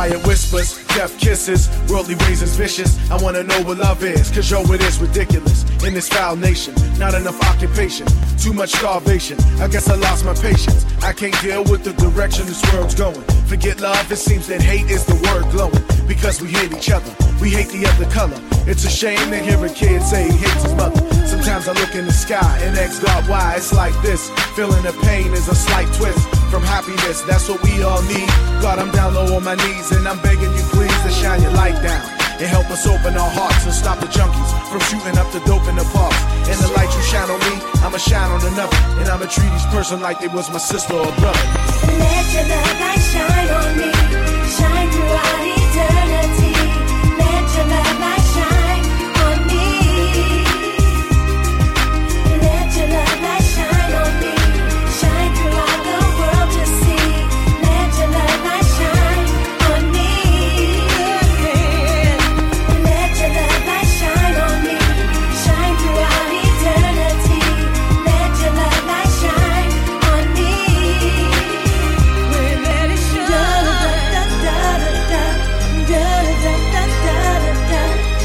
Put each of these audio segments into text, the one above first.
quiet whispers, deaf kisses, worldly ways is vicious. I wanna know what love is, cause yo, it is ridiculous. In this foul nation, not enough occupation, too much starvation. I guess I lost my patience. I can't deal with the direction this world's going. Forget love, it seems that hate is the word glowing. Because we hate each other, we hate the other color. It's a shame to hear a kid say he hates his mother. Sometimes I look in the sky and ask God why it's like this. Feeling the pain is a slight twist from happiness, that's what we all need. God, I'm down low on my knees and I'm begging you please to shine your light down and help us open our hearts and stop the junkies from shooting up the dope in the parks. And the light you shine on me, I'ma shine on another, and I'ma treat each person like they was my sister or brother. Let your love light shine on me, shine throughout eternity. Let your love light shine on me. Let your love light shine on me, shine throughout the world to see. Let your love light shine on me. Let your love light shine on me, shine throughout eternity. Let your love light shine on me. Let it shine. Da da da da da da da da da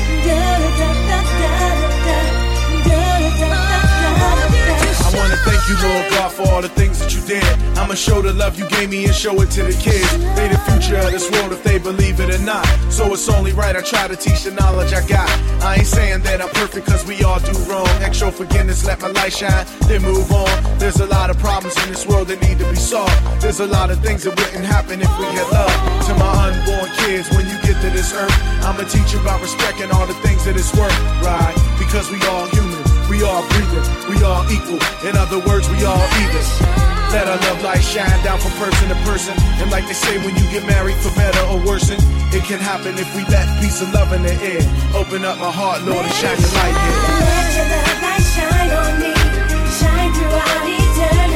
I wanna thank you, Lord God, for all the things that you did. I'ma show the love you gave me and show it to the kids. They the future of this world if they believe it or not. So it's only right I try to teach the knowledge I got. I ain't saying that I'm perfect cause we all do wrong. Extra forgiveness, let my light shine, then move on. There's a lot of problems in this world that need to be solved. There's a lot of things that wouldn't happen if we had love. To my unborn kids, when you get to this earth, I'ma teach you about respecting all the things that it's worth, right? Because we all human. We all breathing, we all equal. In other words, we all even. Let our love light shine down from person to person. And like they say, when you get married, for better or worse, it can happen if we let peace and love in the air. Open up my heart, Lord, and shine your light here. Let your love light shine on me, shine throughout eternity.